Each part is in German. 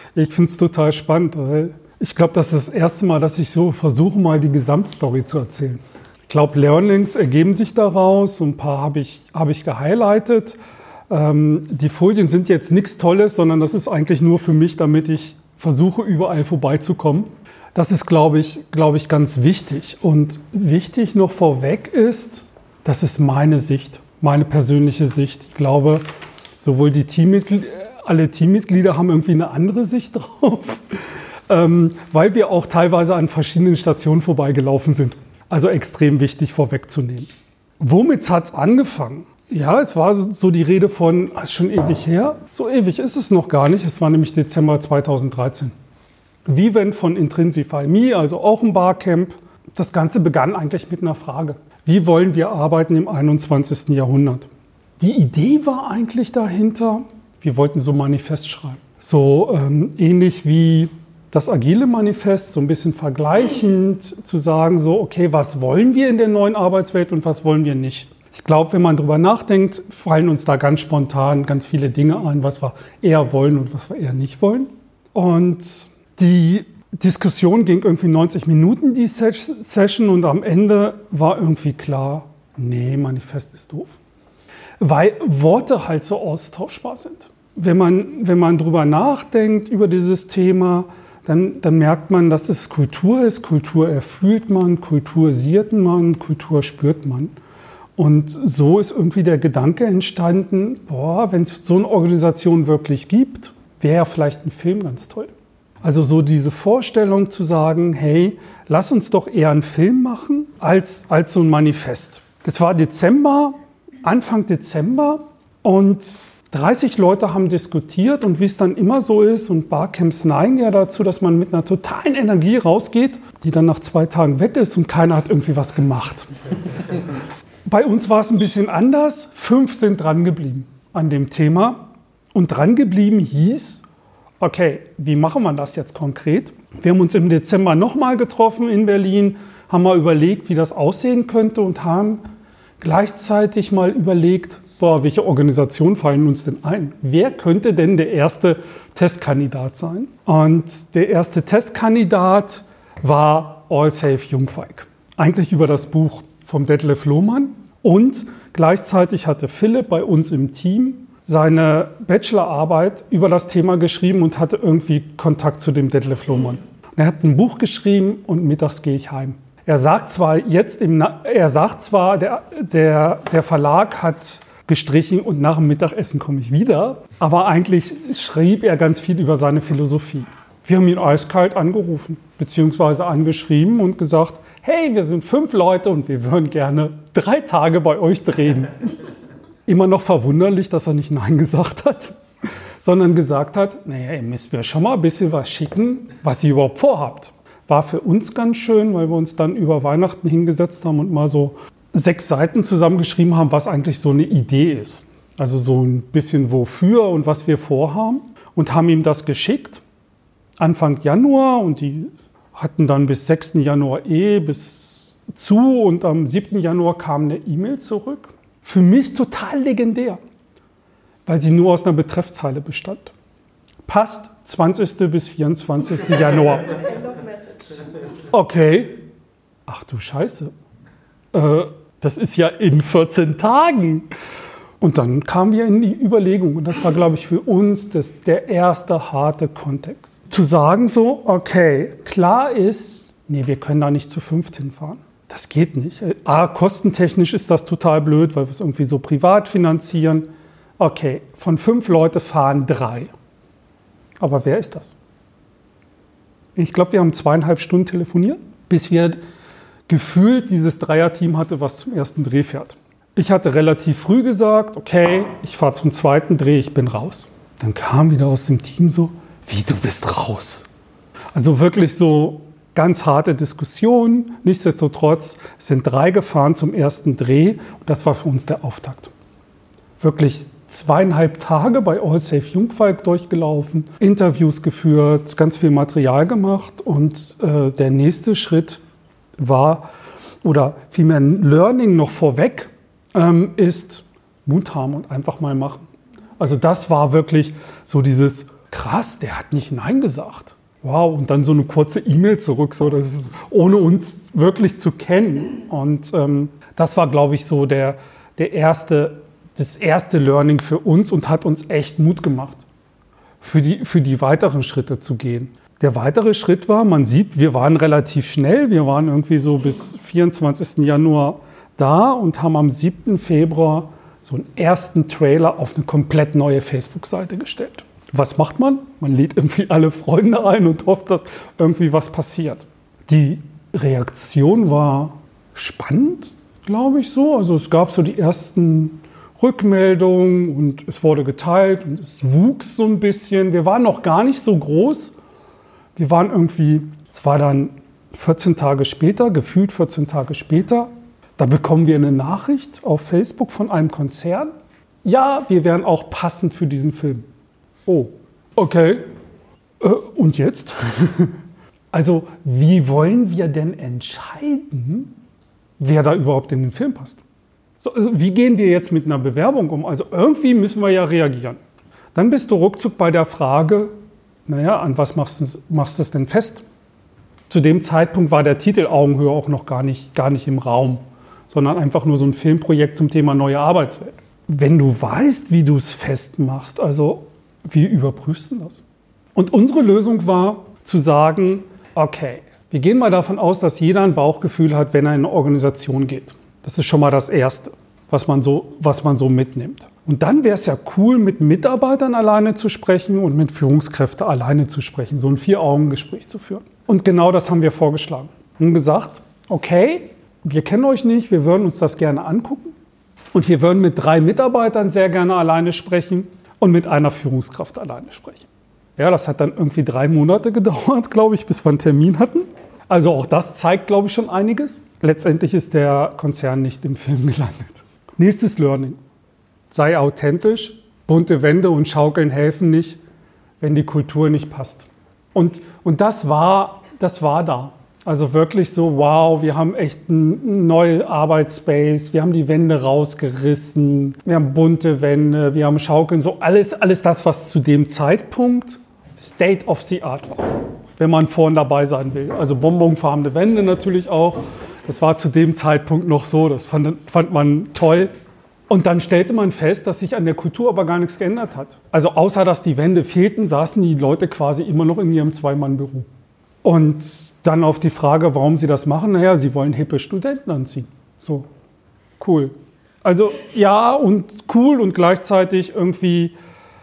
Ich finde es total spannend, weil ich glaube, das ist das erste Mal, dass ich so versuche, mal die Gesamtstory zu erzählen. Ich glaube, Learnings ergeben sich daraus. Ein paar habe ich gehighlightet. Die Folien sind jetzt nichts Tolles, sondern das ist eigentlich nur für mich, damit ich versuche, überall vorbeizukommen. Das ist, glaube ich, ganz wichtig. Und wichtig noch vorweg ist, das ist meine Sicht, meine persönliche Sicht. Ich glaube, sowohl alle Teammitglieder haben irgendwie eine andere Sicht drauf, weil wir auch teilweise an verschiedenen Stationen vorbeigelaufen sind. Also extrem wichtig vorwegzunehmen. Womit hat es angefangen? Ja, es war so die Rede von, ist schon ewig her. So ewig ist es noch gar nicht. Es war nämlich Dezember 2013. Vivent von Intrinsify Me, also auch ein Barcamp. Das Ganze begann eigentlich mit einer Frage. Wie wollen wir arbeiten im 21. Jahrhundert? Die Idee war eigentlich dahinter, wir wollten so ein Manifest schreiben. So ähnlich wie das agile Manifest, so ein bisschen vergleichend zu sagen, so okay, was wollen wir in der neuen Arbeitswelt und was wollen wir nicht? Ich glaube, wenn man drüber nachdenkt, fallen uns da ganz spontan ganz viele Dinge ein, was wir eher wollen und was wir eher nicht wollen. Und die Diskussion ging irgendwie 90 Minuten, die Session, und am Ende war irgendwie klar, nee, Manifest ist doof. Weil Worte halt so austauschbar sind. Wenn man drüber nachdenkt über dieses Thema, dann merkt man, dass es Kultur ist. Kultur erfühlt man, kulturisiert man, Kultur spürt man. Und so ist irgendwie der Gedanke entstanden, wenn es so eine Organisation wirklich gibt, wäre ja vielleicht ein Film ganz toll. Also so diese Vorstellung zu sagen, hey, lass uns doch eher einen Film machen als so ein Manifest. Das war Anfang Dezember, und 30 Leute haben diskutiert, und wie es dann immer so ist, und Barcamps neigen ja dazu, dass man mit einer totalen Energie rausgeht, die dann nach 2 Tagen weg ist und keiner hat irgendwie was gemacht. Bei uns war es ein bisschen anders. 5 sind dran geblieben an dem Thema, und dran geblieben hieß, okay, wie machen wir das jetzt konkret? Wir haben uns im Dezember nochmal getroffen in Berlin, haben mal überlegt, wie das aussehen könnte, und haben gleichzeitig mal überlegt, welche Organisationen fallen uns denn ein? Wer könnte denn der erste Testkandidat sein? Und der erste Testkandidat war All Safe Jungfeig. Eigentlich über das Buch vom Detlef Lohmann. Und gleichzeitig hatte Philipp bei uns im Team seine Bachelorarbeit über das Thema geschrieben und hatte irgendwie Kontakt zu dem Detlef Lohmann. Er hat ein Buch geschrieben, und mittags gehe ich heim. Er sagt zwar, der Verlag hat gestrichen und nach dem Mittagessen komme ich wieder, aber eigentlich schrieb er ganz viel über seine Philosophie. Wir haben ihn eiskalt angerufen, beziehungsweise angeschrieben und gesagt, hey, wir sind 5 Leute und wir würden gerne 3 Tage bei euch drehen. Immer noch verwunderlich, dass er nicht Nein gesagt hat, sondern gesagt hat, naja, ihr müsst mir schon mal ein bisschen was schicken, was ihr überhaupt vorhabt. War für uns ganz schön, weil wir uns dann über Weihnachten hingesetzt haben und mal so 6 Seiten zusammengeschrieben haben, was eigentlich so eine Idee ist. Also so ein bisschen wofür und was wir vorhaben, und haben ihm das geschickt Anfang Januar, und die hatten dann bis 6. Januar bis zu, und am 7. Januar kam eine E-Mail zurück. Für mich total legendär, weil sie nur aus einer Betreffzeile bestand. Passt 20. bis 24. Januar. Okay. Ach du Scheiße. Das ist ja in 14 Tagen. Und dann kamen wir in die Überlegung, und das war, glaube ich, für uns der erste harte Kontext. Zu sagen so, okay, klar ist, nee, wir können da nicht zu 5 hinfahren. Das geht nicht. Kostentechnisch ist das total blöd, weil wir es irgendwie so privat finanzieren. Okay, von 5 Leute fahren 3. Aber wer ist das? Ich glaube, wir haben 2,5 Stunden telefoniert, bis wir gefühlt dieses Dreierteam hatte, was zum ersten Dreh fährt. Ich hatte relativ früh gesagt, okay, ich fahre zum zweiten Dreh, ich bin raus. Dann kam wieder aus dem Team so, wie, du bist raus? Also wirklich so ganz harte Diskussion. Nichtsdestotrotz sind 3 gefahren zum ersten Dreh, und das war für uns der Auftakt. Wirklich 2,5 Tage bei All Safe Jungfeig durchgelaufen, Interviews geführt, ganz viel Material gemacht, und der nächste Schritt war, oder vielmehr ein Learning noch vorweg, ist Mut haben und einfach mal machen. Also das war wirklich so dieses, krass, der hat nicht Nein gesagt. Wow, und dann so eine kurze E-Mail zurück, so, das ist, ohne uns wirklich zu kennen. Und das war, glaube ich, so das erste Learning für uns und hat uns echt Mut gemacht, für die weiteren Schritte zu gehen. Der weitere Schritt war, man sieht, wir waren relativ schnell, wir waren irgendwie so bis 24. Januar da und haben am 7. Februar so einen ersten Trailer auf eine komplett neue Facebook-Seite gestellt. Was macht man? Man lädt irgendwie alle Freunde ein und hofft, dass irgendwie was passiert. Die Reaktion war spannend, glaube ich so. Also es gab so die ersten Rückmeldungen und es wurde geteilt und es wuchs so ein bisschen. Wir waren noch gar nicht so groß. Wir waren irgendwie, es war dann 14 Tage später, gefühlt 14 Tage später, da bekommen wir eine Nachricht auf Facebook von einem Konzern. Ja, wir wären auch passend für diesen Film. Oh, okay. Und jetzt? Also, wie wollen wir denn entscheiden, wer da überhaupt in den Film passt? So, also wie gehen wir jetzt mit einer Bewerbung um? Also irgendwie müssen wir ja reagieren. Dann bist du ruckzuck bei der Frage, naja, an was machst du es denn fest? Zu dem Zeitpunkt war der Titel Augenhöhe auch noch gar nicht im Raum, sondern einfach nur so ein Filmprojekt zum Thema neue Arbeitswelt. Wenn du weißt, wie du es festmachst, also wie überprüfst du das? Und unsere Lösung war zu sagen, okay, wir gehen mal davon aus, dass jeder ein Bauchgefühl hat, wenn er in eine Organisation geht. Das ist schon mal das Erste, was man so mitnimmt. Und dann wäre es ja cool, mit Mitarbeitern alleine zu sprechen und mit Führungskräften alleine zu sprechen, so ein 4-Augen-Gespräch zu führen. Und genau das haben wir vorgeschlagen. Und gesagt, okay, wir kennen euch nicht, wir würden uns das gerne angucken. Und wir würden mit 3 Mitarbeitern sehr gerne alleine sprechen und mit einer Führungskraft alleine sprechen. Ja, das hat dann irgendwie 3 Monate gedauert, glaube ich, bis wir einen Termin hatten. Also auch das zeigt, glaube ich, schon einiges. Letztendlich ist der Konzern nicht im Film gelandet. Nächstes Learning. Sei authentisch, bunte Wände und Schaukeln helfen nicht, wenn die Kultur nicht passt. Und das war da. Also wirklich so, wow, wir haben echt einen neuen Arbeitsspace, wir haben die Wände rausgerissen, wir haben bunte Wände, wir haben Schaukeln, so alles das, was zu dem Zeitpunkt State of the Art war, wenn man vorne dabei sein will. Also bonbonfarbene Wände natürlich auch, das war zu dem Zeitpunkt noch so, das fand man toll. Und dann stellte man fest, dass sich an der Kultur aber gar nichts geändert hat. Also außer, dass die Wände fehlten, saßen die Leute quasi immer noch in ihrem 2-Mann-Büro. Und dann auf die Frage, warum sie das machen, naja, sie wollen hippe Studenten anziehen. So, cool. Also ja und cool und gleichzeitig irgendwie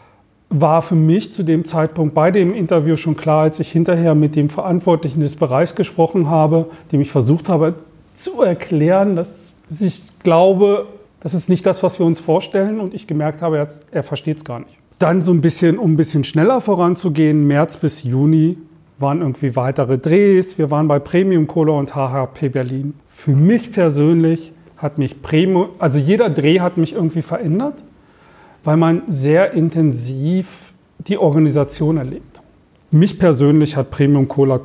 war für mich zu dem Zeitpunkt bei dem Interview schon klar, als ich hinterher mit dem Verantwortlichen des Bereichs gesprochen habe, dem ich versucht habe zu erklären, dass ich glaube, das ist nicht das, was wir uns vorstellen und ich gemerkt habe, er versteht es gar nicht. Dann so um ein bisschen schneller voranzugehen, März bis Juni waren irgendwie weitere Drehs. Wir waren bei Premium Cola und HHP Berlin. Für mich persönlich hat mich also jeder Dreh hat mich irgendwie verändert, weil man sehr intensiv die Organisation erlebt. Mich persönlich hat Premium Cola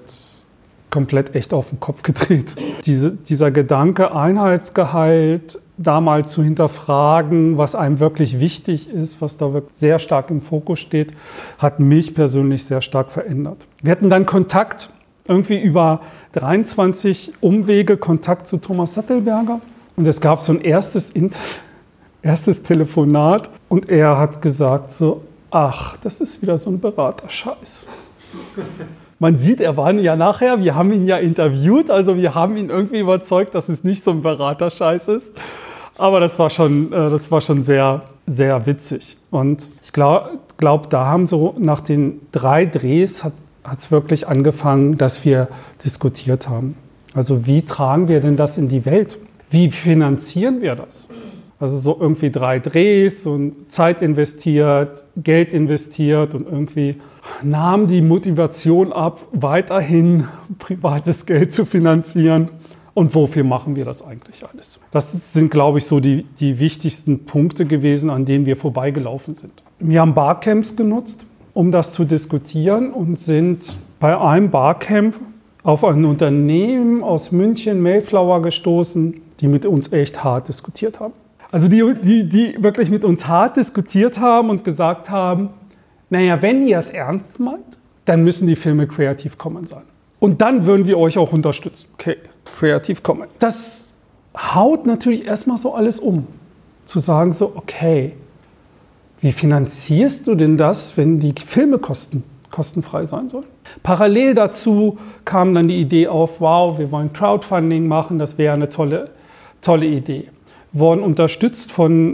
komplett echt auf den Kopf gedreht. Dieser Gedanke, Einheitsgehalt, da mal zu hinterfragen, was einem wirklich wichtig ist, was da wirklich sehr stark im Fokus steht, hat mich persönlich sehr stark verändert. Wir hatten dann Kontakt, irgendwie über 23 Umwege, Kontakt zu Thomas Sattelberger. Und es gab so ein erstes Telefonat und er hat gesagt so, ach, das ist wieder so ein Beraterscheiß. Man sieht, wir haben ihn ja interviewt, also wir haben ihn irgendwie überzeugt, dass es nicht so ein Beraterscheiß ist. Aber das war schon sehr, sehr witzig. Und ich glaube, da haben so nach den 3 Drehs hat es wirklich angefangen, dass wir diskutiert haben. Also wie tragen wir denn das in die Welt? Wie finanzieren wir das? Also so irgendwie 3 Drehs und Zeit investiert, Geld investiert und irgendwie nahm die Motivation ab, weiterhin privates Geld zu finanzieren. Und wofür machen wir das eigentlich alles? Das sind, glaube ich, so die wichtigsten Punkte gewesen, an denen wir vorbeigelaufen sind. Wir haben Barcamps genutzt, um das zu diskutieren und sind bei einem Barcamp auf ein Unternehmen aus München, Mayflower, gestoßen, die mit uns echt hart diskutiert haben. Also die wirklich mit uns hart diskutiert haben und gesagt haben, naja, wenn ihr es ernst meint, dann müssen die Filme Creative Commons sein. Und dann würden wir euch auch unterstützen. Okay, Creative Commons. Das haut natürlich erstmal so alles um. Zu sagen so, okay, wie finanzierst du denn das, wenn die Filme kostenfrei sein sollen? Parallel dazu kam dann die Idee auf, wow, wir wollen Crowdfunding machen, das wäre eine tolle Idee. Wurden unterstützt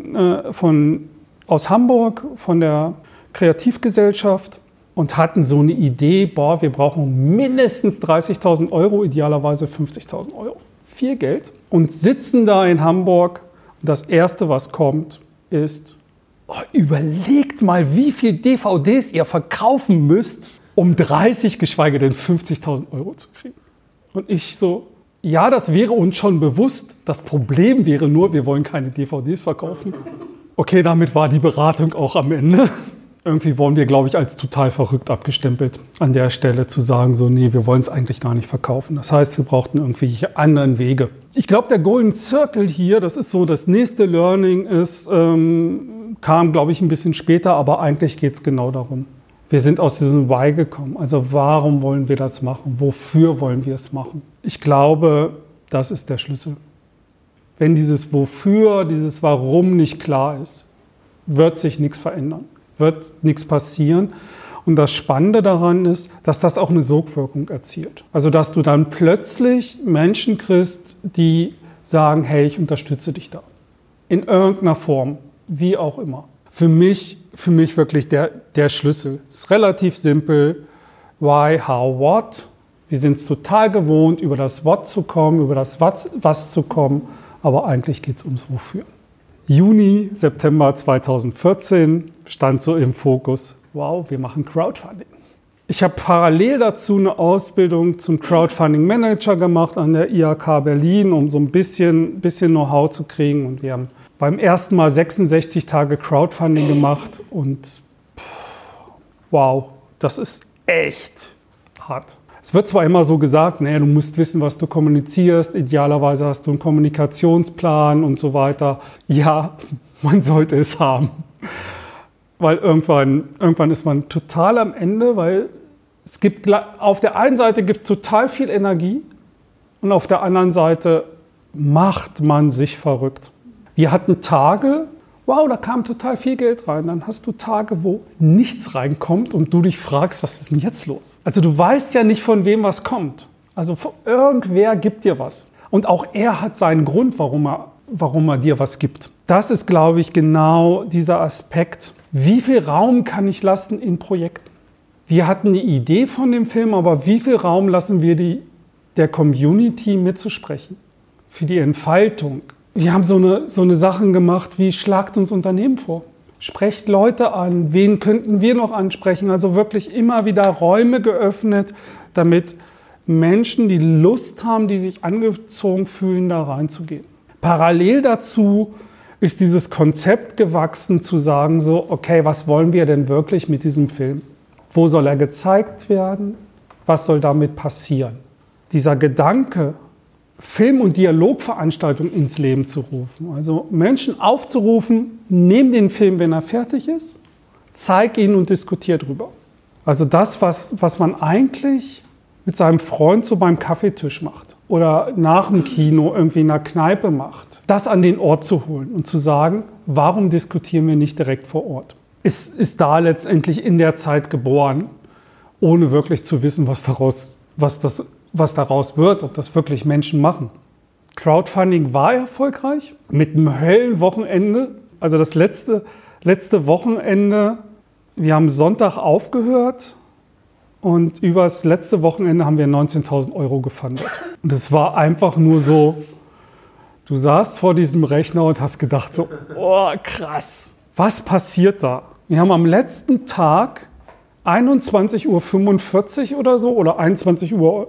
aus Hamburg, von der Kreativgesellschaft und hatten so eine Idee, wir brauchen mindestens 30.000 Euro, idealerweise 50.000 Euro. Viel Geld. Und sitzen da in Hamburg und das Erste, was kommt, ist, überlegt mal, wie viel DVDs ihr verkaufen müsst, um 30, geschweige denn 50.000 Euro zu kriegen. Und ich so, ja, das wäre uns schon bewusst. Das Problem wäre nur, wir wollen keine DVDs verkaufen. Okay, damit war die Beratung auch am Ende. Irgendwie wurden wir, glaube ich, als total verrückt abgestempelt, an der Stelle zu sagen, so, nee, wir wollen es eigentlich gar nicht verkaufen. Das heißt, wir brauchten irgendwelche anderen Wege. Ich glaube, der Golden Circle hier, das ist so das nächste Learning, kam, glaube ich, ein bisschen später, aber eigentlich geht es genau darum. Wir sind aus diesem Why gekommen. Also warum wollen wir das machen? Wofür wollen wir es machen? Ich glaube, das ist der Schlüssel. Wenn dieses Wofür, dieses Warum nicht klar ist, wird sich nichts verändern, wird nichts passieren. Und das Spannende daran ist, dass das auch eine Sogwirkung erzielt. Also dass du dann plötzlich Menschen kriegst, die sagen, hey, ich unterstütze dich da. In irgendeiner Form, wie auch immer. Für mich wirklich der Schlüssel. Ist relativ simpel. Why, how, what. Wir sind es total gewohnt, über das What zu kommen, über das Was zu kommen. Aber eigentlich geht es ums Wofür. Juni, September 2014 stand so im Fokus. Wow, wir machen Crowdfunding. Ich habe parallel dazu eine Ausbildung zum Crowdfunding Manager gemacht an der IHK Berlin, um so ein bisschen Know-how zu kriegen. Und wir haben beim ersten Mal 66 Tage Crowdfunding gemacht und wow, das ist echt hart. Es wird zwar immer so gesagt, du musst wissen, was du kommunizierst, idealerweise hast du einen Kommunikationsplan und so weiter. Ja, man sollte es haben. Weil irgendwann ist man total am Ende, weil es gibt, auf der einen Seite gibt es total viel Energie und auf der anderen Seite macht man sich verrückt. Wir hatten Tage, wow, da kam total viel Geld rein. Dann hast du Tage, wo nichts reinkommt und du dich fragst, was ist denn jetzt los? Also du weißt ja nicht, von wem was kommt. Also irgendwer gibt dir was. Und auch er hat seinen Grund, warum er dir was gibt. Das ist, glaube ich, genau dieser Aspekt. Wie viel Raum kann ich lassen in Projekten? Wir hatten eine Idee von dem Film, aber wie viel Raum lassen wir der Community mitzusprechen? Für die Entfaltung. Wir haben so eine Sachen gemacht wie schlagt uns Unternehmen vor. Sprecht Leute an, wen könnten wir noch ansprechen? Also wirklich immer wieder Räume geöffnet, damit Menschen, die Lust haben, die sich angezogen fühlen, da reinzugehen. Parallel dazu ist dieses Konzept gewachsen, zu sagen so, okay, was wollen wir denn wirklich mit diesem Film? Wo soll er gezeigt werden? Was soll damit passieren? Dieser Gedanke, Film- und Dialogveranstaltungen ins Leben zu rufen. Also Menschen aufzurufen, nehm den Film, wenn er fertig ist, zeig ihn und diskutier drüber. Also das, was man eigentlich mit seinem Freund so beim Kaffeetisch macht oder nach dem Kino irgendwie in einer Kneipe macht, das an den Ort zu holen und zu sagen, warum diskutieren wir nicht direkt vor Ort? Ist da letztendlich in der Zeit geboren, ohne wirklich zu wissen, was daraus wird, ob das wirklich Menschen machen. Crowdfunding war erfolgreich mit einem Höllenwochenende. Also das letzte Wochenende, wir haben Sonntag aufgehört und über das letzte Wochenende haben wir 19.000 Euro gefundet. Und es war einfach nur so, du saßt vor diesem Rechner und hast gedacht so, oh krass, was passiert da? Wir haben am letzten Tag 21:45 Uhr oder so oder 21:30 Uhr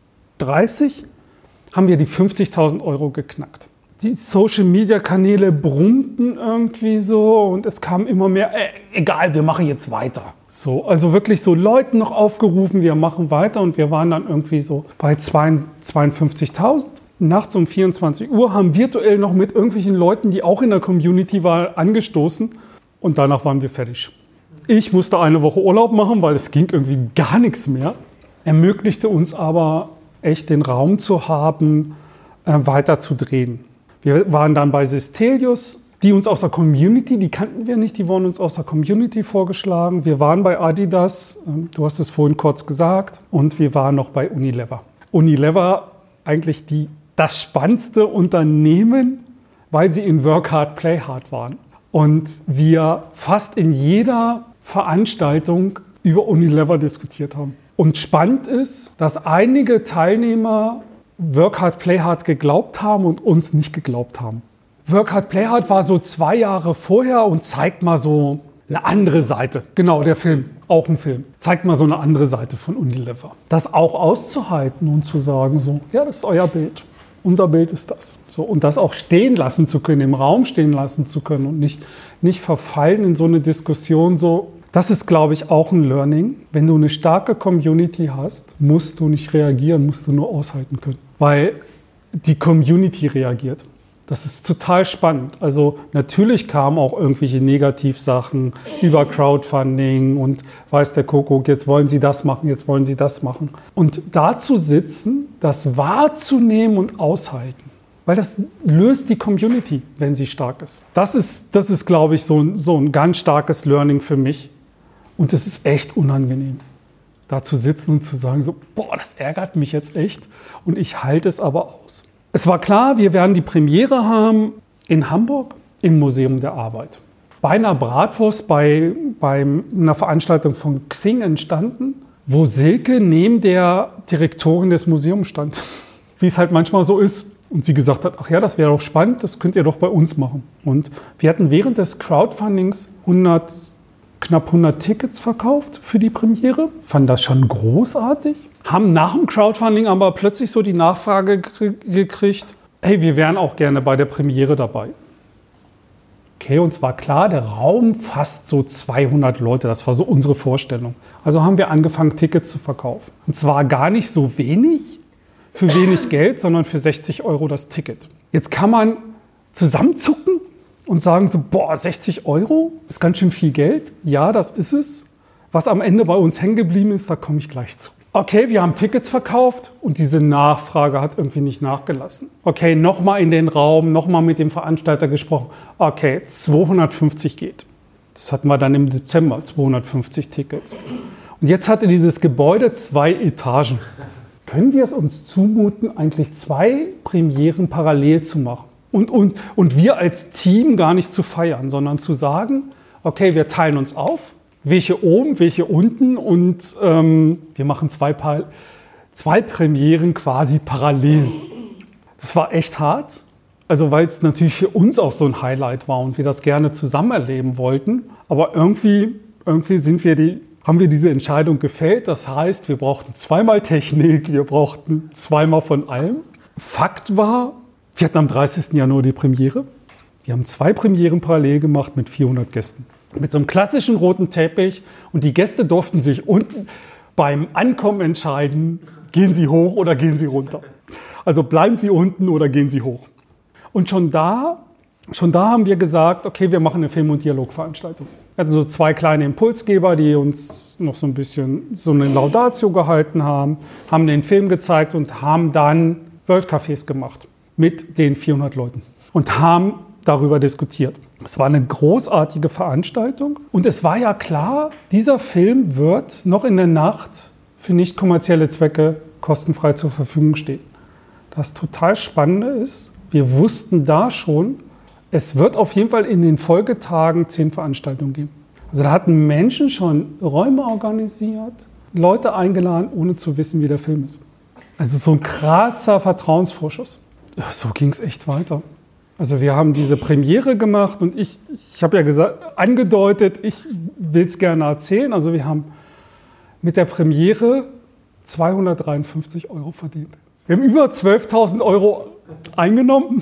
haben wir die 50.000 Euro geknackt. Die Social-Media-Kanäle brummten irgendwie so und es kam immer mehr, egal, wir machen jetzt weiter. So, also wirklich so Leuten noch aufgerufen, wir machen weiter und wir waren dann irgendwie so bei 52.000. Nachts um 24 Uhr haben virtuell noch mit irgendwelchen Leuten, die auch in der Community waren, angestoßen und danach waren wir fertig. Ich musste eine Woche Urlaub machen, weil es ging irgendwie gar nichts mehr. Ermöglichte uns aber echt den Raum zu haben, weiter zu drehen. Wir waren dann bei Sistelius, die uns aus der Community, die kannten wir nicht, die wurden uns aus der Community vorgeschlagen. Wir waren bei Adidas, du hast es vorhin kurz gesagt, und wir waren noch bei Unilever. Unilever eigentlich das spannendste Unternehmen, weil sie in Work Hard, Play Hard waren. Und wir fast in jeder Veranstaltung über Unilever diskutiert haben. Und spannend ist, dass einige Teilnehmer Work Hard, Play Hard geglaubt haben und uns nicht geglaubt haben. Work Hard, Play Hard war so 2 Jahre vorher und zeigt mal so eine andere Seite. Genau, der Film, auch ein Film. Zeigt mal so eine andere Seite von Unilever. Das auch auszuhalten und zu sagen so, ja, das ist euer Bild. Unser Bild ist das. So, und das auch stehen lassen zu können, im Raum stehen lassen zu können und nicht verfallen in so eine Diskussion so. Das ist, glaube ich, auch ein Learning. Wenn du eine starke Community hast, musst du nicht reagieren, musst du nur aushalten können. Weil die Community reagiert. Das ist total spannend. Also natürlich kamen auch irgendwelche Negativsachen über Crowdfunding und weiß der Kuckuck, jetzt wollen sie das machen, jetzt wollen sie das machen. Und da zu sitzen, das wahrzunehmen und aushalten. Weil das löst die Community, wenn sie stark ist. Das ist glaube ich, so ein ganz starkes Learning für mich. Und es ist echt unangenehm, da zu sitzen und zu sagen, so, boah, das ärgert mich jetzt echt. Und ich halte es aber aus. Es war klar, wir werden die Premiere haben in Hamburg im Museum der Arbeit. Bei einer Bratwurst, bei einer Veranstaltung von Xing entstanden, wo Silke neben der Direktorin des Museums stand. Wie es halt manchmal so ist. Und sie gesagt hat, ach ja, das wäre doch spannend, das könnt ihr doch bei uns machen. Und wir hatten während des Crowdfundings knapp 100 Tickets verkauft für die Premiere. Fanden das schon großartig. Haben nach dem Crowdfunding aber plötzlich so die Nachfrage gekriegt, hey, wir wären auch gerne bei der Premiere dabei. Okay, uns war klar, der Raum fasst so 200 Leute, das war so unsere Vorstellung. Also haben wir angefangen, Tickets zu verkaufen. Und zwar gar nicht so wenig, für wenig Geld, sondern für 60 € das Ticket. Jetzt kann man zusammenzucken und sagen so, boah, 60 € ist ganz schön viel Geld. Ja, das ist es. Was am Ende bei uns hängen geblieben ist, da komme ich gleich zu. Okay, wir haben Tickets verkauft und diese Nachfrage hat irgendwie nicht nachgelassen. Okay, nochmal in den Raum, nochmal mit dem Veranstalter gesprochen. Okay, 250 geht. Das hatten wir dann im Dezember, 250 Tickets. Und jetzt hatte dieses Gebäude 2 Etagen. Können wir es uns zumuten, eigentlich 2 Premieren parallel zu machen? Und wir als Team gar nicht zu feiern, sondern zu sagen, okay, wir teilen uns auf. Welche oben, welche unten und wir machen 2 Premieren quasi parallel. Das war echt hart, also weil es natürlich für uns auch so ein Highlight war und wir das gerne zusammen erleben wollten. Aber irgendwie haben wir diese Entscheidung gefällt. Das heißt, wir brauchten 2-mal Technik, wir brauchten 2-mal von allem. Fakt war, wir hatten am 30. Januar die Premiere. Wir haben 2 Premieren parallel gemacht mit 400 Gästen. Mit so einem klassischen roten Teppich und die Gäste durften sich unten beim Ankommen entscheiden, gehen sie hoch oder gehen sie runter. Also bleiben sie unten oder gehen sie hoch. Und schon da haben wir gesagt, okay, wir machen eine Film- und Dialogveranstaltung. Wir hatten so 2 kleine Impulsgeber, die uns noch so ein bisschen so eine Laudatio gehalten haben den Film gezeigt und haben dann World Cafés gemacht mit den 400 Leuten und haben darüber diskutiert. Es war eine großartige Veranstaltung und es war ja klar, dieser Film wird noch in der Nacht für nicht kommerzielle Zwecke kostenfrei zur Verfügung stehen. Das total Spannende ist, wir wussten da schon, es wird auf jeden Fall in den Folgetagen 10 Veranstaltungen geben. Also da hatten Menschen schon Räume organisiert, Leute eingeladen, ohne zu wissen, wie der Film ist. Also so ein krasser Vertrauensvorschuss. So ging es echt weiter. Also wir haben diese Premiere gemacht und ich habe ja angedeutet, ich will es gerne erzählen. Also wir haben mit der Premiere 253 € verdient. Wir haben über 12.000 € eingenommen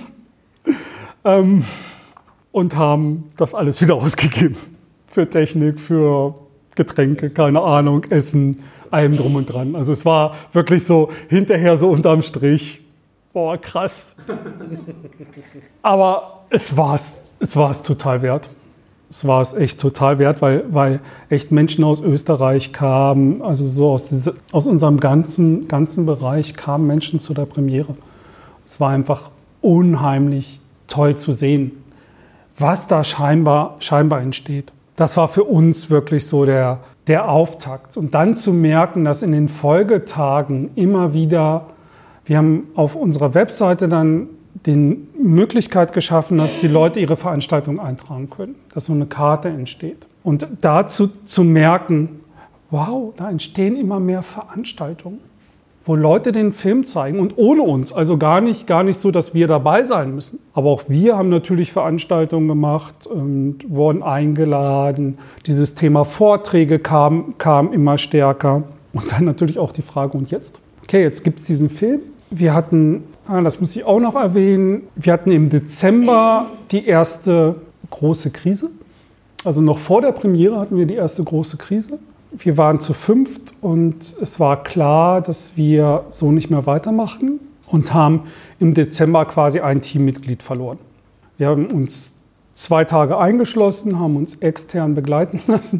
und haben das alles wieder ausgegeben. Für Technik, für Getränke, keine Ahnung, Essen, allem drum und dran. Also es war wirklich so hinterher so unterm Strich. Boah, krass. Aber es war es total wert. Es war es echt total wert, weil echt Menschen aus Österreich kamen, also so aus unserem ganzen Bereich kamen Menschen zu der Premiere. Es war einfach unheimlich toll zu sehen, was da scheinbar entsteht. Das war für uns wirklich so der Auftakt. Und dann zu merken, dass in den Folgetagen immer wieder, wir haben auf unserer Webseite dann die Möglichkeit geschaffen, dass die Leute ihre Veranstaltung eintragen können, dass so eine Karte entsteht. Und dazu zu merken, wow, da entstehen immer mehr Veranstaltungen, wo Leute den Film zeigen und ohne uns, also gar nicht so, dass wir dabei sein müssen. Aber auch wir haben natürlich Veranstaltungen gemacht und wurden eingeladen. Dieses Thema Vorträge kam immer stärker. Und dann natürlich auch die Frage, und jetzt? Okay, jetzt gibt es diesen Film. Wir hatten, das muss ich auch noch erwähnen, wir hatten im Dezember die erste große Krise. Also noch vor der Premiere hatten wir die erste große Krise. Wir waren zu 5 und es war klar, dass wir so nicht mehr weitermachen und haben im Dezember quasi ein Teammitglied verloren. Wir haben uns 2 Tage eingeschlossen, haben uns extern begleiten lassen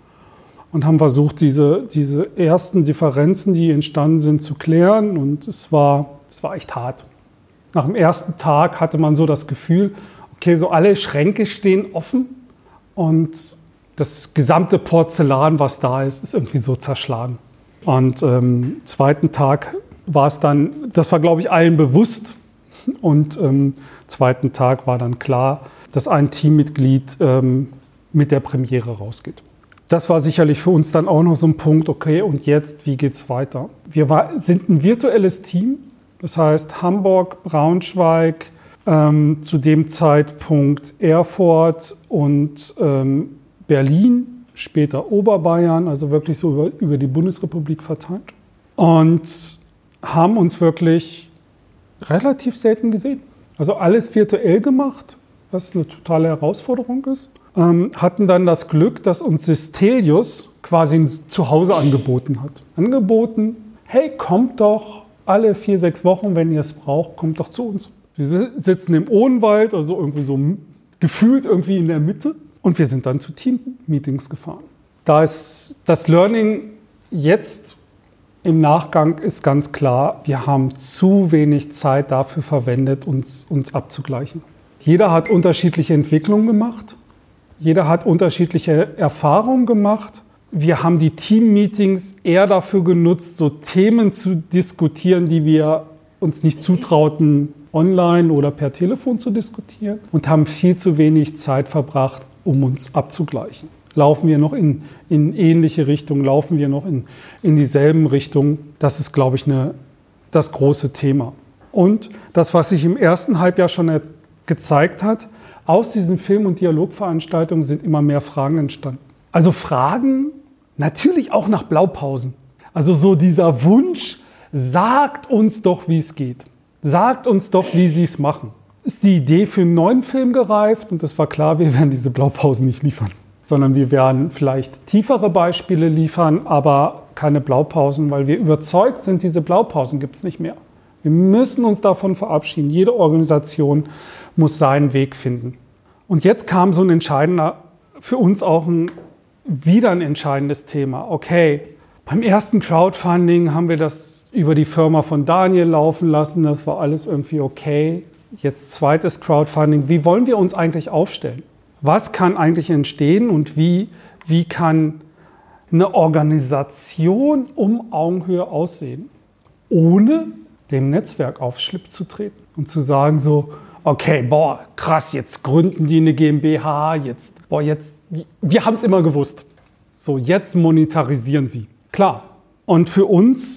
und haben versucht, diese ersten Differenzen, die entstanden sind, zu klären. Und es war echt hart. Nach dem ersten Tag hatte man so das Gefühl, okay, so alle Schränke stehen offen und das gesamte Porzellan, was da ist irgendwie so zerschlagen. Und zweiten Tag war es dann, das war, glaube ich, allen bewusst. Und zweiten Tag war dann klar, dass ein Teammitglied mit der Premiere rausgeht. Das war sicherlich für uns dann auch noch so ein Punkt, okay, und jetzt, wie geht's weiter? Wir sind ein virtuelles Team, das heißt Hamburg, Braunschweig, zu dem Zeitpunkt Erfurt und Berlin, später Oberbayern, also wirklich so über die Bundesrepublik verteilt. Und haben uns wirklich relativ selten gesehen. Also alles virtuell gemacht, was eine totale Herausforderung ist. Hatten dann das Glück, dass uns Sistelius quasi ein Zuhause angeboten hat. Angeboten, hey, kommt doch alle 4-6 Wochen, wenn ihr es braucht, kommt doch zu uns. Sie sitzen im Odenwald, also irgendwie so gefühlt irgendwie in der Mitte. Und wir sind dann zu Team-Meetings gefahren. Da ist das Learning jetzt im Nachgang ist ganz klar, wir haben zu wenig Zeit dafür verwendet, uns abzugleichen. Jeder hat unterschiedliche Entwicklungen gemacht. Jeder hat unterschiedliche Erfahrungen gemacht. Wir haben die Team-Meetings eher dafür genutzt, so Themen zu diskutieren, die wir uns nicht zutrauten, online oder per Telefon zu diskutieren und haben viel zu wenig Zeit verbracht, um uns abzugleichen. Laufen wir noch in ähnliche Richtungen, laufen wir noch in dieselben Richtungen? Das ist, glaube ich, das große Thema. Und das, was sich im ersten Halbjahr schon gezeigt hat, aus diesen Film- und Dialogveranstaltungen sind immer mehr Fragen entstanden. Also Fragen natürlich auch nach Blaupausen. Also so dieser Wunsch, sagt uns doch, wie es geht. Sagt uns doch, wie Sie es machen. Ist die Idee für einen neuen Film gereift und es war klar, wir werden diese Blaupausen nicht liefern. Sondern wir werden vielleicht tiefere Beispiele liefern, aber keine Blaupausen, weil wir überzeugt sind, diese Blaupausen gibt es nicht mehr. Wir müssen uns davon verabschieden. Jede Organisation muss seinen Weg finden. Und jetzt kam so ein entscheidender, für uns auch wieder ein entscheidendes Thema. Okay, beim ersten Crowdfunding haben wir das über die Firma von Daniel laufen lassen. Das war alles irgendwie okay. Jetzt zweites Crowdfunding. Wie wollen wir uns eigentlich aufstellen? Was kann eigentlich entstehen und wie kann eine Organisation um Augenhöhe aussehen, ohne dem Netzwerk auf Schlipp zu treten und zu sagen so, okay, boah, krass, jetzt gründen die eine GmbH, wir haben es immer gewusst. So, jetzt monetarisieren sie. Klar. Und für uns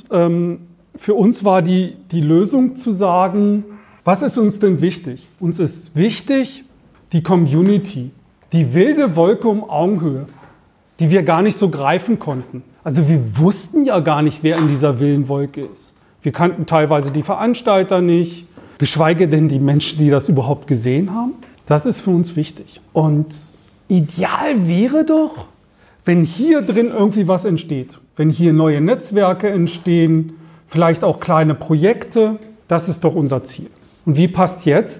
war die Lösung zu sagen, was ist uns denn wichtig? Uns ist wichtig die Community, die wilde Wolke um Augenhöhe, die wir gar nicht so greifen konnten. Also wir wussten ja gar nicht, wer in dieser wilden Wolke ist. Wir kannten teilweise die Veranstalter nicht, geschweige denn die Menschen, die das überhaupt gesehen haben. Das ist für uns wichtig. Und ideal wäre doch, wenn hier drin irgendwie was entsteht. Wenn hier neue Netzwerke entstehen, vielleicht auch kleine Projekte. Das ist doch unser Ziel. Und wie passt jetzt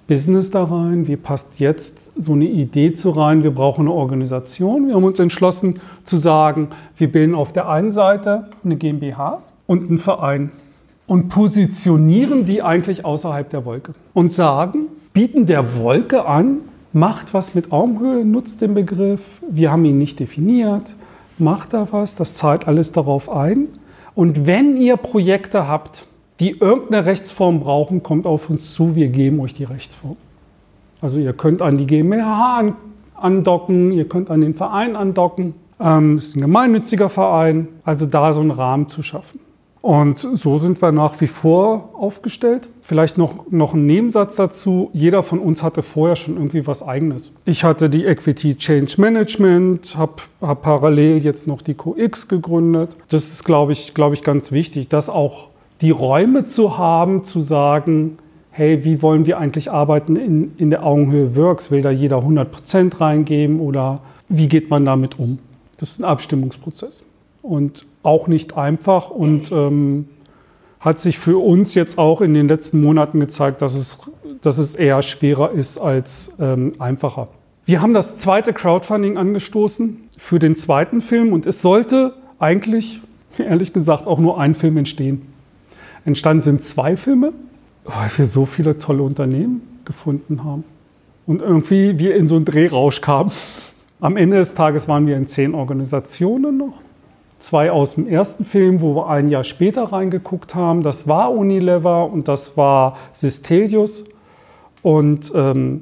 Business da rein? Wie passt jetzt so eine Idee zu rein? Wir brauchen eine Organisation. Wir haben uns entschlossen zu sagen, wir bilden auf der einen Seite eine GmbH und einen Verein und positionieren die eigentlich außerhalb der Wolke und sagen, bieten der Wolke an, macht was mit Augenhöhe, nutzt den Begriff, wir haben ihn nicht definiert, macht da was, das zahlt alles darauf ein. Und wenn ihr Projekte habt, die irgendeine Rechtsform brauchen, kommt auf uns zu, wir geben euch die Rechtsform. Also ihr könnt an die GmbH andocken, ihr könnt an den Verein andocken. Das ist ein gemeinnütziger Verein, also da so einen Rahmen zu schaffen. Und so sind wir nach wie vor aufgestellt. Vielleicht noch ein Nebensatz dazu. Jeder von uns hatte vorher schon irgendwie was Eigenes. Ich hatte die Equity Change Management, habe parallel jetzt noch die CoX gegründet. Das ist, glaube ich, ganz wichtig, dass auch die Räume zu haben, zu sagen, hey, wie wollen wir eigentlich arbeiten in der Augenhöhe Works? Will da jeder 100% reingeben oder wie geht man damit um? Das ist ein Abstimmungsprozess und auch nicht einfach und hat sich für uns jetzt auch in den letzten Monaten gezeigt, dass es eher schwerer ist als einfacher. Wir haben das zweite Crowdfunding angestoßen für den zweiten Film und es sollte eigentlich, ehrlich gesagt, auch nur ein Film entstehen. Entstanden sind 2 Filme, weil wir so viele tolle Unternehmen gefunden haben und irgendwie wir in so einen Drehrausch kamen. Am Ende des Tages waren wir in 10 Organisationen noch. 2 aus dem ersten Film, wo wir ein Jahr später reingeguckt haben. Das war Unilever und das war Systelius. Und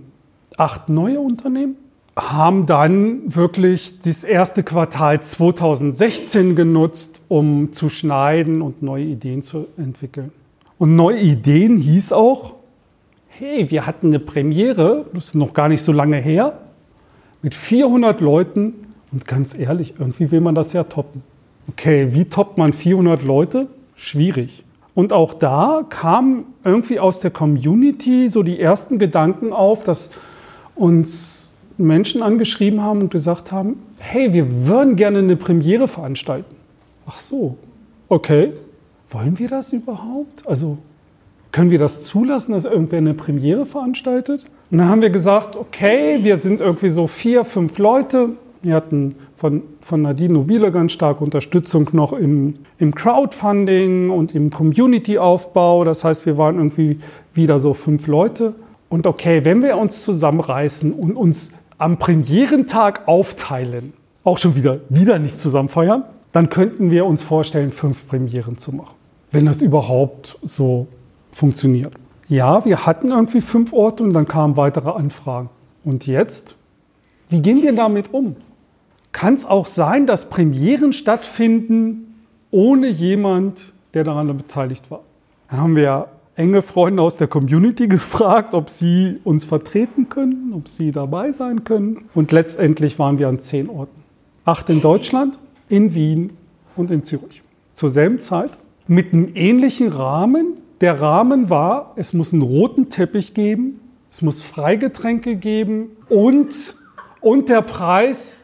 8 neue Unternehmen haben dann wirklich das erste Quartal 2016 genutzt, um zu schneiden und neue Ideen zu entwickeln. Und neue Ideen hieß auch, hey, wir hatten eine Premiere, das ist noch gar nicht so lange her, mit 400 Leuten und ganz ehrlich, irgendwie will man das ja toppen. Okay, wie toppt man 400 Leute? Schwierig. Und auch da kamen irgendwie aus der Community so die ersten Gedanken auf, dass uns Menschen angeschrieben haben und gesagt haben, hey, wir würden gerne eine Premiere veranstalten. Ach so, okay. Wollen wir das überhaupt? Also können wir das zulassen, dass irgendwer eine Premiere veranstaltet? Und dann haben wir gesagt, okay, wir sind irgendwie so 4, 5 Leute. Wir hatten von Nadine Nobile ganz stark Unterstützung noch im Crowdfunding und im Community-Aufbau. Das heißt, wir waren irgendwie wieder so 5 Leute. Und okay, wenn wir uns zusammenreißen und uns am Premierentag aufteilen, auch schon wieder nicht zusammen feiern, dann könnten wir uns vorstellen, 5 Premieren zu machen, wenn das überhaupt so funktioniert. Ja, wir hatten irgendwie 5 Orte und dann kamen weitere Anfragen. Und jetzt? Wie gehen wir damit um? Kann es auch sein, dass Premieren stattfinden ohne jemand, der daran beteiligt war? Dann haben wir enge Freunde aus der Community gefragt, ob sie uns vertreten können, ob sie dabei sein können. Und letztendlich waren wir an 10 Orten. 8 in Deutschland, in Wien und in Zürich. Zur selben Zeit mit einem ähnlichen Rahmen. Der Rahmen war, es muss einen roten Teppich geben, es muss Freigetränke geben und der Preis,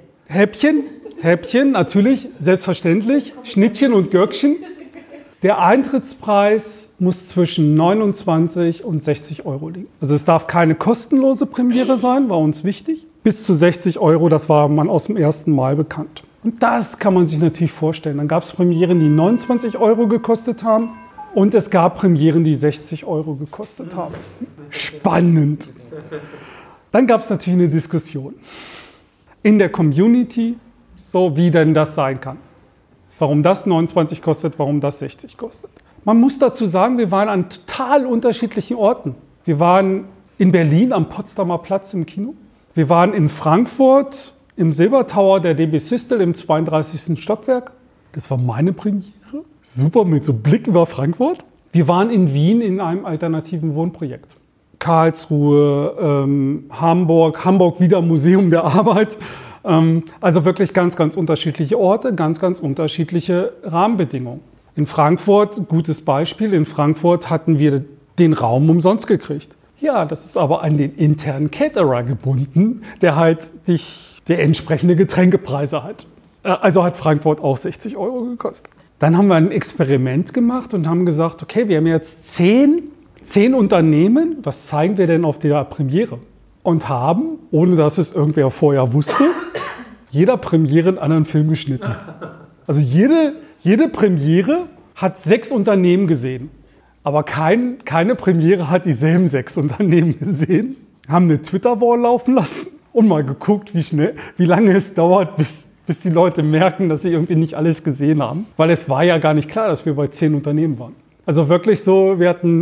Häppchen, natürlich, selbstverständlich, Schnittchen und Gürkchen. Der Eintrittspreis muss zwischen 29 und 60 Euro liegen. Also es darf keine kostenlose Premiere sein, war uns wichtig. Bis zu 60 Euro, das war man aus dem ersten Mal bekannt. Und das kann man sich natürlich vorstellen. Dann gab es Premieren, die 29 Euro gekostet haben und es gab Premieren, die 60 Euro gekostet haben. Spannend. Dann gab es natürlich eine Diskussion in der Community, so wie denn das sein kann. Warum das 29 kostet, warum das 60 kostet. Man muss dazu sagen, wir waren an total unterschiedlichen Orten. Wir waren in Berlin am Potsdamer Platz im Kino. Wir waren in Frankfurt im Silbertower der DB Sistel im 32. Stockwerk. Das war meine Premiere. Super, mit so Blick über Frankfurt. Wir waren in Wien in einem alternativen Wohnprojekt. Karlsruhe, Hamburg wieder Museum der Arbeit. Also wirklich ganz, ganz unterschiedliche Orte, ganz, ganz unterschiedliche Rahmenbedingungen. In Frankfurt, gutes Beispiel, in Frankfurt hatten wir den Raum umsonst gekriegt. Ja, das ist aber an den internen Caterer gebunden, der halt der entsprechende Getränkepreise hat. Also hat Frankfurt auch 60 Euro gekostet. Dann haben wir ein Experiment gemacht und haben gesagt, okay, wir haben jetzt 10 10 Unternehmen, was zeigen wir denn auf der Premiere? Und haben, ohne dass es irgendwer vorher wusste, jeder Premiere einen anderen Film geschnitten. Also jede Premiere hat 6 Unternehmen gesehen. Aber keine Premiere hat dieselben 6 Unternehmen gesehen. Haben eine Twitter-Wall laufen lassen und mal geguckt, wie lange es dauert, bis die Leute merken, dass sie irgendwie nicht alles gesehen haben. Weil es war ja gar nicht klar, dass wir bei 10 Unternehmen waren. Also wirklich so,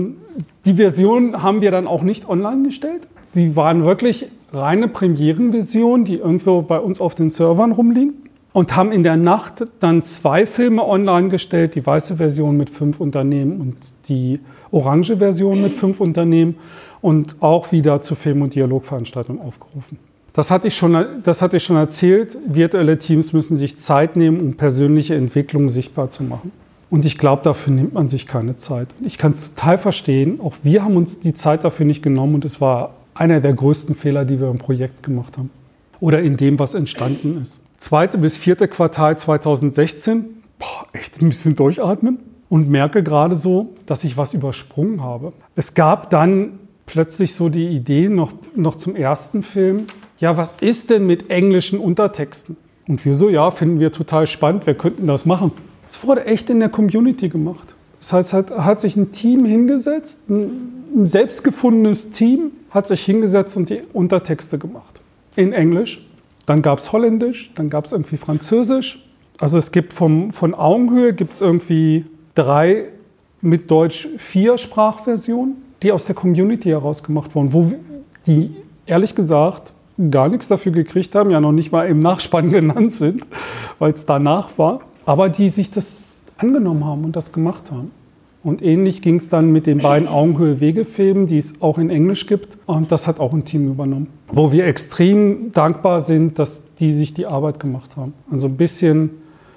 die Version haben wir dann auch nicht online gestellt. Die waren wirklich reine Premierenversionen, die irgendwo bei uns auf den Servern rumliegen. Und haben in der Nacht dann 2 Filme online gestellt, die weiße Version mit 5 Unternehmen und die orange Version mit 5 Unternehmen und auch wieder zu Film- und Dialogveranstaltungen aufgerufen. Das hatte ich schon erzählt, virtuelle Teams müssen sich Zeit nehmen, um persönliche Entwicklungen sichtbar zu machen. Und ich glaube, dafür nimmt man sich keine Zeit. Ich kann es total verstehen, auch wir haben uns die Zeit dafür nicht genommen und es war einer der größten Fehler, die wir im Projekt gemacht haben oder in dem, was entstanden ist. 2. bis 4. Quartal 2016, echt ein bisschen durchatmen und merke gerade so, dass ich was übersprungen habe. Es gab dann plötzlich so die Idee, noch zum ersten Film, ja, was ist denn mit englischen Untertexten? Und wir so, ja, finden wir total spannend, wir könnten das machen. Es wurde echt in der Community gemacht. Das heißt, hat sich ein Team hingesetzt, ein selbstgefundenes Team hat sich hingesetzt und die Untertexte gemacht. In Englisch. Dann gab es Holländisch, dann gab es irgendwie Französisch. Also es gibt von Augenhöhe gibt es irgendwie 3, mit Deutsch 4 Sprachversionen, die aus der Community heraus gemacht wurden, wo die ehrlich gesagt gar nichts dafür gekriegt haben, ja noch nicht mal im Nachspann genannt sind, weil es danach war, aber die sich das angenommen haben und das gemacht haben. Und ähnlich ging es dann mit den beiden Augenhöhe-Wegefilmen, die es auch in Englisch gibt. Und das hat auch ein Team übernommen. Wo wir extrem dankbar sind, dass die sich die Arbeit gemacht haben. Also ein bisschen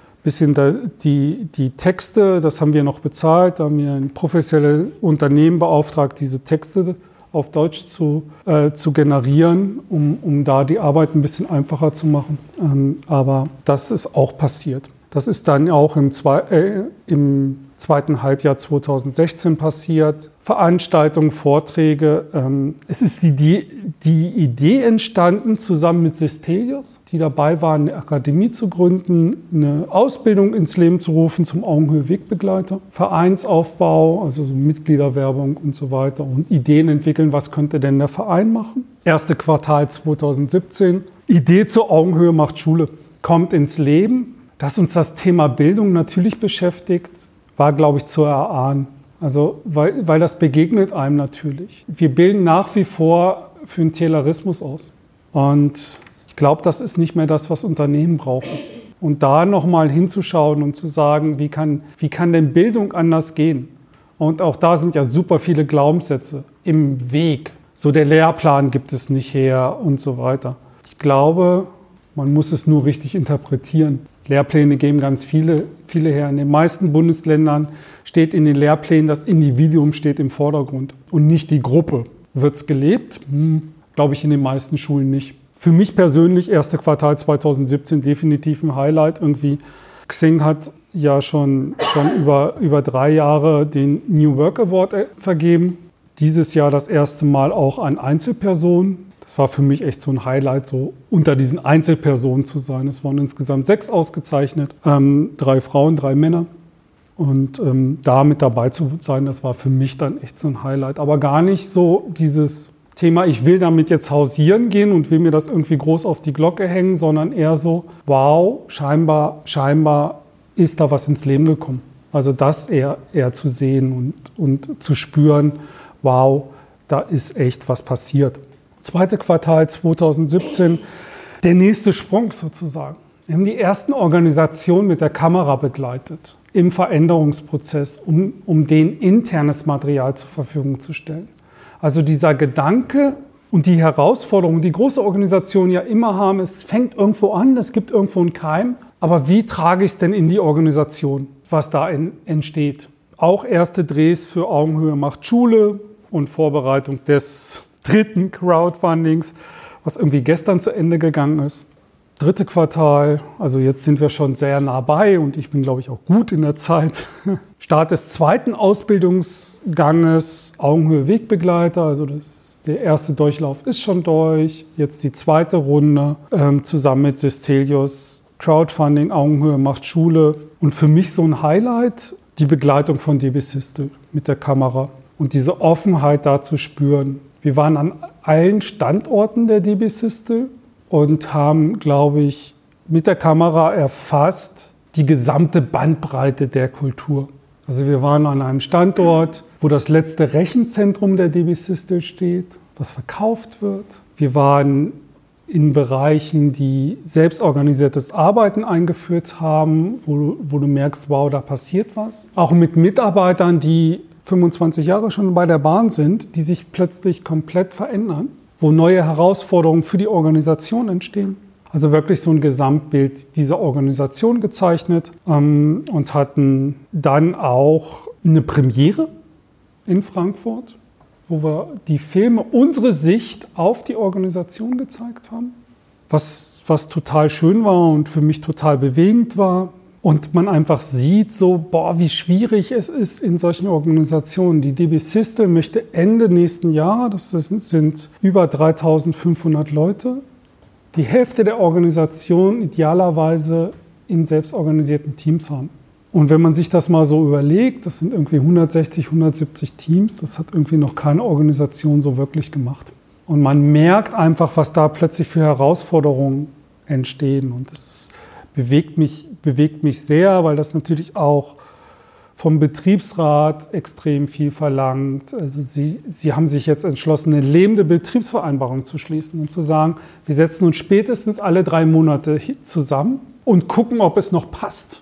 die Texte, das haben wir noch bezahlt. Da haben wir ein professionelles Unternehmen beauftragt, diese Texte auf Deutsch zu generieren, um da die Arbeit ein bisschen einfacher zu machen. Aber das ist auch passiert. Das ist dann auch im zweiten Halbjahr 2016 passiert. Veranstaltungen, Vorträge. Es ist die Idee entstanden, zusammen mit Sistelius, die dabei waren, eine Akademie zu gründen, eine Ausbildung ins Leben zu rufen zum Augenhöhe-Wegbegleiter, Vereinsaufbau, also so Mitgliederwerbung und so weiter und Ideen entwickeln, was könnte denn der Verein machen. 1. Quartal 2017. Idee zur Augenhöhe macht Schule. Kommt ins Leben. Dass uns das Thema Bildung natürlich beschäftigt, war, glaube ich, zu erahnen. Also, weil das begegnet einem natürlich. Wir bilden nach wie vor für den Taylorismus aus. Und ich glaube, das ist nicht mehr das, was Unternehmen brauchen. Und da nochmal hinzuschauen und zu sagen, wie kann denn Bildung anders gehen? Und auch da sind ja super viele Glaubenssätze im Weg. So der Lehrplan gibt es nicht her und so weiter. Ich glaube, man muss es nur richtig interpretieren. Lehrpläne geben ganz viele her. In den meisten Bundesländern steht in den Lehrplänen, das Individuum steht im Vordergrund und nicht die Gruppe. Wird es gelebt? Glaube ich in den meisten Schulen nicht. Für mich persönlich, 1. Quartal 2017, definitiv ein Highlight. Irgendwie Xing hat ja schon über 3 Jahre den New Work Award vergeben. Dieses Jahr das erste Mal auch an Einzelpersonen. Das war für mich echt so ein Highlight, so unter diesen Einzelpersonen zu sein. Es waren insgesamt 6 ausgezeichnet, 3 Frauen, 3 Männer. Und da mit dabei zu sein, das war für mich dann echt so ein Highlight. Aber gar nicht so dieses Thema, ich will damit jetzt hausieren gehen und will mir das irgendwie groß auf die Glocke hängen, sondern eher so, wow, scheinbar ist da was ins Leben gekommen. Also das eher zu sehen und zu spüren, wow, da ist echt was passiert. 2. Quartal 2017, der nächste Sprung sozusagen. Wir haben die ersten Organisationen mit der Kamera begleitet im Veränderungsprozess, um denen internes Material zur Verfügung zu stellen. Also dieser Gedanke und die Herausforderung, die große Organisationen ja immer haben, es fängt irgendwo an, es gibt irgendwo einen Keim, aber wie trage ich es denn in die Organisation, was da entsteht? Auch erste Drehs für Augenhöhe macht Schule und Vorbereitung des 3. Crowdfundings, was irgendwie gestern zu Ende gegangen ist. dritte Quartal, also jetzt sind wir schon sehr nah bei und ich bin, glaube ich, auch gut in der Zeit. Start des zweiten Ausbildungsganges, Augenhöhe Wegbegleiter, also der erste Durchlauf ist schon durch. Jetzt die zweite Runde zusammen mit Sistelius, Crowdfunding, Augenhöhe macht Schule. Und für mich so ein Highlight, die Begleitung von DB Systel mit der Kamera und diese Offenheit da zu spüren. Wir waren an allen Standorten der DB Systel und haben, glaube ich, mit der Kamera erfasst die gesamte Bandbreite der Kultur. Also wir waren an einem Standort, wo das letzte Rechenzentrum der DB Systel steht, was verkauft wird. Wir waren in Bereichen, die selbstorganisiertes Arbeiten eingeführt haben, wo du merkst, wow, da passiert was. Auch mit Mitarbeitern, die 25 Jahre schon bei der Bahn sind, die sich plötzlich komplett verändern, wo neue Herausforderungen für die Organisation entstehen. Also wirklich so ein Gesamtbild dieser Organisation gezeichnet und hatten dann auch eine Premiere in Frankfurt, wo wir die Filme, unsere Sicht auf die Organisation gezeigt haben, was total schön war und für mich total bewegend war. Und man einfach sieht so, wie schwierig es ist in solchen Organisationen. Die DB Systel möchte Ende nächsten Jahr, das sind über 3.500 Leute, die Hälfte der Organisation idealerweise in selbstorganisierten Teams haben. Und wenn man sich das mal so überlegt, das sind irgendwie 160, 170 Teams, das hat irgendwie noch keine Organisation so wirklich gemacht. Und man merkt einfach, was da plötzlich für Herausforderungen entstehen. Und das bewegt mich sehr, weil das natürlich auch vom Betriebsrat extrem viel verlangt. Also sie haben sich jetzt entschlossen, eine lebende Betriebsvereinbarung zu schließen und zu sagen, wir setzen uns spätestens alle 3 Monate zusammen und gucken, ob es noch passt.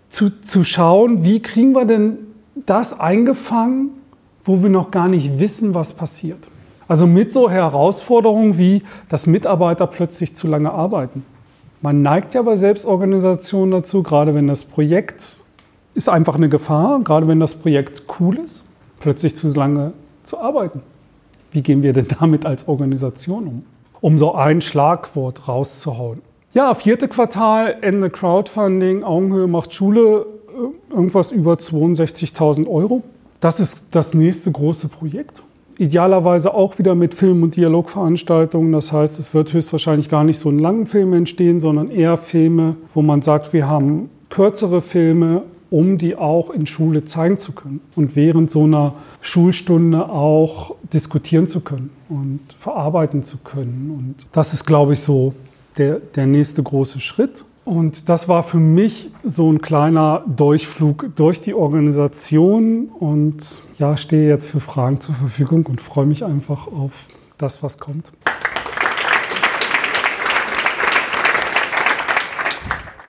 Zu schauen, wie kriegen wir denn das eingefangen, wo wir noch gar nicht wissen, was passiert. Also mit so Herausforderungen wie, dass Mitarbeiter plötzlich zu lange arbeiten. Man neigt ja bei Selbstorganisationen dazu, gerade wenn das Projekt ist einfach eine Gefahr, gerade wenn das Projekt cool ist, plötzlich zu lange zu arbeiten. Wie gehen wir denn damit als Organisation um? Um so ein Schlagwort rauszuhauen. Ja, 4. Quartal, Ende Crowdfunding, Augenhöhe macht Schule, irgendwas über 62.000 €. Das ist das nächste große Projekt. Idealerweise auch wieder mit Film- und Dialogveranstaltungen. Das heißt, es wird höchstwahrscheinlich gar nicht so einen langen Film entstehen, sondern eher Filme, wo man sagt, wir haben kürzere Filme, um die auch in Schule zeigen zu können und während so einer Schulstunde auch diskutieren zu können und verarbeiten zu können. Und das ist, glaube ich, so der nächste große Schritt. Und das war für mich so ein kleiner Durchflug durch die Organisation und ja, stehe jetzt für Fragen zur Verfügung und freue mich einfach auf das, was kommt.